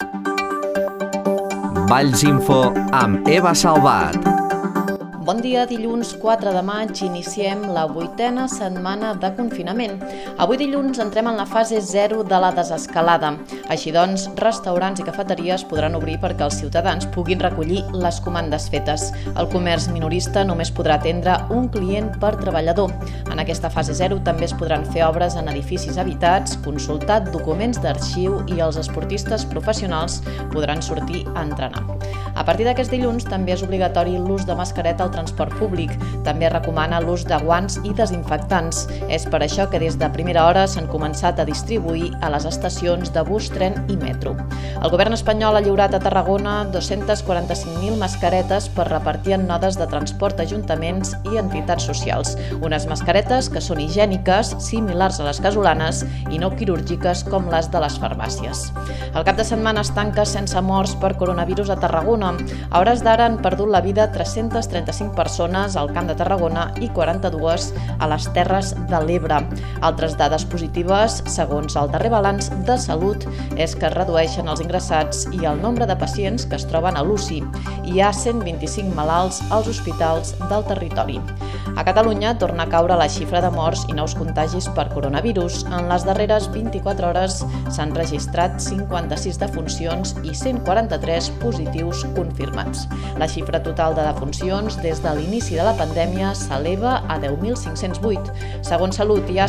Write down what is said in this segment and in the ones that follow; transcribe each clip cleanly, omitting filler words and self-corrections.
Vallsinfo amb Eva Salvat. Bon dia, dilluns 4 de maig iniciem la 8a setmana de confinament. Avui dilluns entrem en la fase 0 de la desescalada. Així doncs, restaurants i cafeteries podran obrir perquè els ciutadans puguin recollir les comandes fetes. El comerç minorista només podrà atendre un client per treballador. En aquesta fase 0 també es podran fer obres en edificis habitats, consultar documents d'arxiu i els esportistes professionals podran sortir a entrenar. A partir d'aquest dilluns també és obligatori l'ús de mascareta al transport públic. També es recomana l'ús de guants i desinfectants. És per això que des de primera hora s'han començat a distribuir a les estacions de bus, tren i metro. El govern espanyol ha lliurat a Tarragona 245.000 mascaretes per repartir en nodes de transport a ajuntaments i entitats socials. Unes mascaretes que són higièniques, similars a les casolanes i no quirúrgiques com les de les farmàcies. El cap de setmana es tanca sense morts per coronavirus a Tarragona. A hores d'ara han perdut la vida 335 persones al Camp de Tarragona i 42 a les Terres de l'Ebre. Altres dades positives, segons el darrer balanç de salut, és que es redueixen els ingressats i el nombre de pacients que es troben a l'UCI. Hi ha 125 malalts als hospitals del territori. A Catalunya torna a caure la xifra de morts i nous contagis per coronavirus. En les darreres 24 hores s'han registrat 56 defuncions i 143 positius confirmats. La xifra total de defuncions des de l'inici de la pandèmia s'eleva a 10.508. Segons Salut, hi ha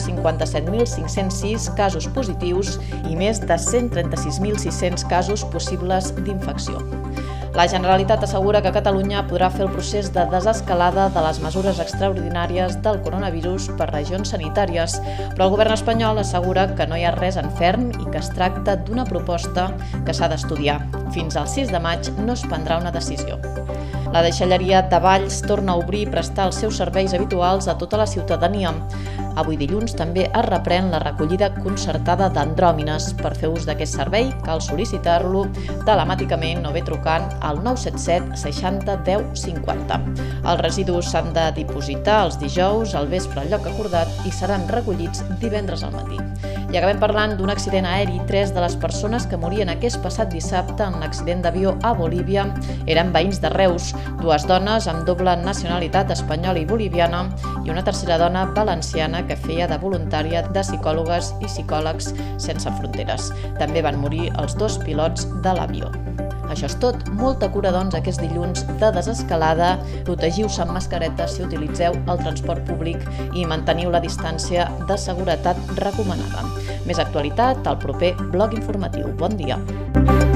57.506 casos positius i més de 136.600 casos possibles d'infecció. La Generalitat assegura que Catalunya podrà fer el procés de desescalada de les mesures extraordinàries del coronavirus per regions sanitàries, però el govern espanyol assegura que no hi ha res en ferm i que es tracta d'una proposta que s'ha d'estudiar. Fins al 6 de maig no es prendrà una decisió. La deixalleria de Valls torna a obrir i prestar els seus serveis habituals a tota la ciutadania. Avui dilluns també es reprèn la recollida concertada d'andròmines. Per fer ús d'aquest servei cal sol·licitar-lo telemàticament o bé trucant al 977 60 10 50. Els residus s'han de dipositar els dijous al vespre al lloc acordat i seran recollits divendres al matí. I acabem parlant d'un accident aeri. 3 de les persones que morien aquest passat dissabte en l'accident d'avió a Bolívia eren veïns de Reus, 2 dones amb doble nacionalitat espanyola i boliviana i una tercera dona valenciana que feia de voluntària de psicòlogues i psicòlegs sense fronteres. També van morir els 2 pilots de l'avió. Això és tot. Molta cura, doncs, aquest dilluns de desescalada. Protegiu-se amb mascareta si utilitzeu el transport públic i manteniu la distància de seguretat recomanada. Més actualitat al proper blog informatiu. Bon dia.